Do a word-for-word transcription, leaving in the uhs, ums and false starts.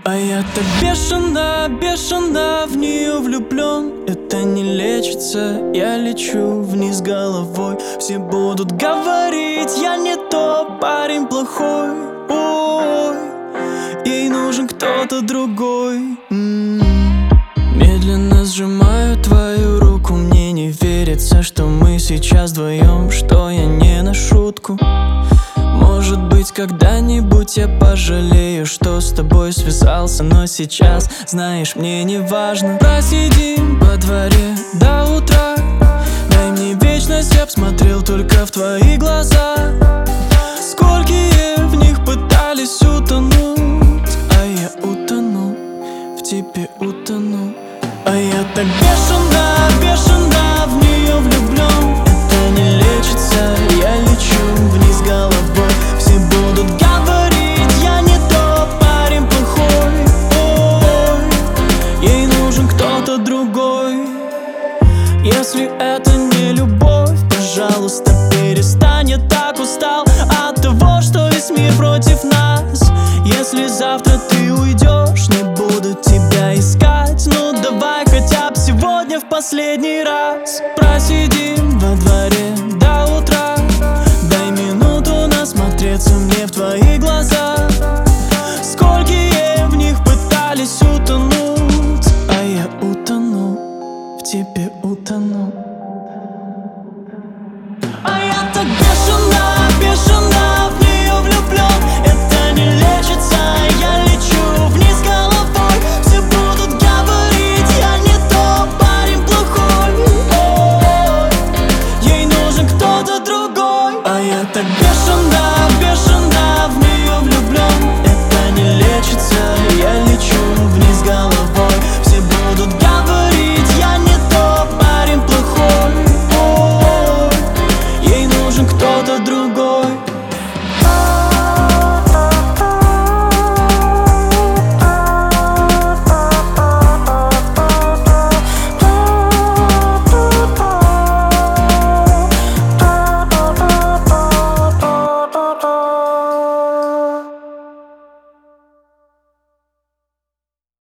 А я так бешено, бешено в нее влюблен. Это не лечится, я лечу вниз головой. Все будут говорить, я не то, парень плохой. Ой, ей нужен кто-то другой. М-м-м. Медленно сжимаю твою руку. Мне не верится, что мы сейчас вдвоем, что я не на шутку. Может быть, когда-нибудь я пожалею, что с тобой связался. Но сейчас, знаешь, мне не важно. Просидим во дворе до утра. Дай мне вечность, я б смотрел только в твои глаза. Сколькие в них пытались утонуть, а я утону, в тебе утону. А я так бешено, бешено в нее влюблен. Это не лечится, я лечу вниз головой. Все будут говорить, я не тот, парень плохой. Ой, ей нужен кто-то другой. Если это не любовь, пожалуйста, перестань. Я так устал от того, что весь мир против нас. Если завтра ты уйдешь, не буду тебя искать. Ну давай хотя бы сегодня в последний раз.